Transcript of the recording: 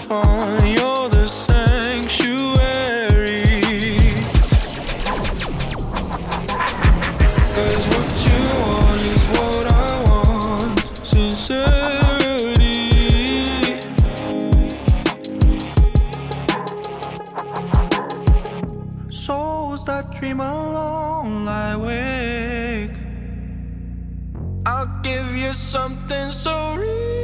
fun. You're the sanctuary. 'Cause what you want is what I want. Sincerity. Souls that dream alone lie awake. I'll give you something so real.